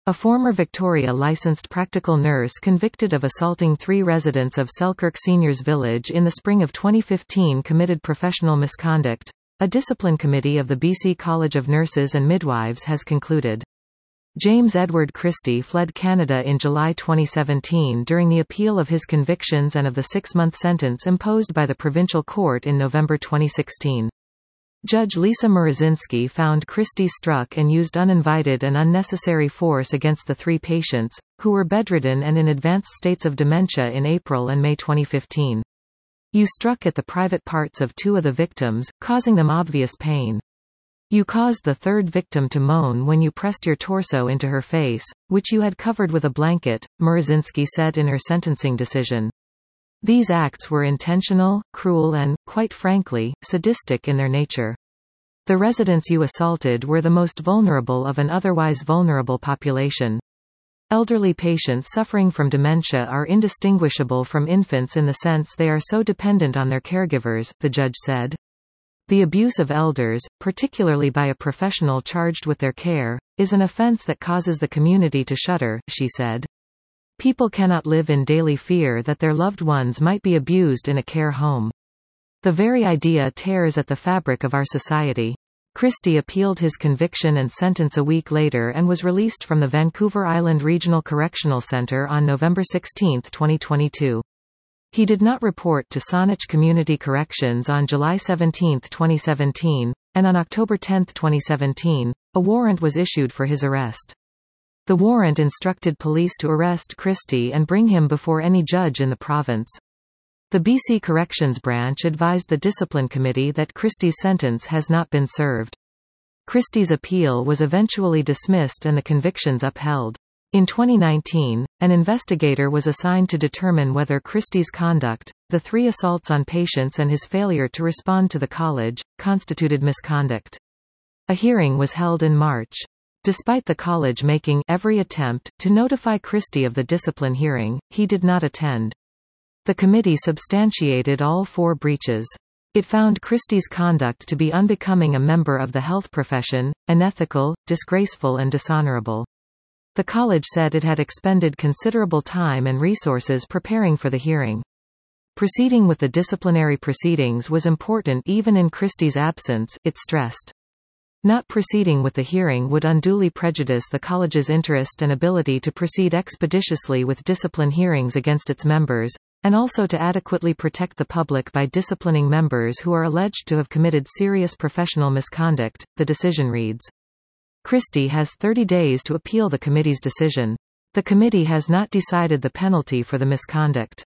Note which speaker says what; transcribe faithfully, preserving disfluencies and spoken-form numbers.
Speaker 1: A former Victoria licensed practical nurse convicted of assaulting three residents of Selkirk Seniors Village in the spring of twenty fifteen committed professional misconduct, a discipline committee of the B C College of Nurses and Midwives has concluded. James Edward Christie fled Canada in July twenty seventeen during the appeal of his convictions and of the six-month sentence imposed by the provincial court in November twenty sixteen. Judge Lisa Mrozinski found Christie struck and used uninvited and unnecessary force against the three patients, who were bedridden and in advanced states of dementia in April and May twenty fifteen. You struck at the private parts of two of the victims, causing them obvious pain. You caused the third victim to moan when you pressed your torso into her face, which you had covered with a blanket, Mrozinski said in her sentencing decision. These acts were intentional, cruel and, quite frankly, sadistic in their nature. The residents you assaulted were the most vulnerable of an otherwise vulnerable population. Elderly patients suffering from dementia are indistinguishable from infants in the sense they are so dependent on their caregivers, the judge said. The abuse of elders, particularly by a professional charged with their care, is an offense that causes the community to shudder, she said. People cannot live in daily fear that their loved ones might be abused in a care home. The very idea tears at the fabric of our society. Christie appealed his conviction and sentence a week later and was released from the Vancouver Island Regional Correctional Centre on November sixteenth twenty twenty-two. He did not report to Saanich Community Corrections on July seventeenth twenty seventeen, and on October tenth twenty seventeen, a warrant was issued for his arrest. The warrant instructed police to arrest Christie and bring him before any judge in the province. The B C Corrections Branch advised the discipline committee that Christie's sentence has not been served. Christie's appeal was eventually dismissed and the convictions upheld. In twenty nineteen, an investigator was assigned to determine whether Christie's conduct, the three assaults on patients and his failure to respond to the college, constituted misconduct. A hearing was held in March. Despite the college making every attempt to notify Christie of the discipline hearing, he did not attend. The committee substantiated all four breaches. It found Christie's conduct to be unbecoming a member of the health profession, unethical, disgraceful and dishonorable. The college said it had expended considerable time and resources preparing for the hearing. Proceeding with the disciplinary proceedings was important even in Christie's absence, it stressed. Not proceeding with the hearing would unduly prejudice the college's interest and ability to proceed expeditiously with discipline hearings against its members, and also to adequately protect the public by disciplining members who are alleged to have committed serious professional misconduct, the decision reads. Christie has thirty days to appeal the committee's decision. The committee has not decided the penalty for the misconduct.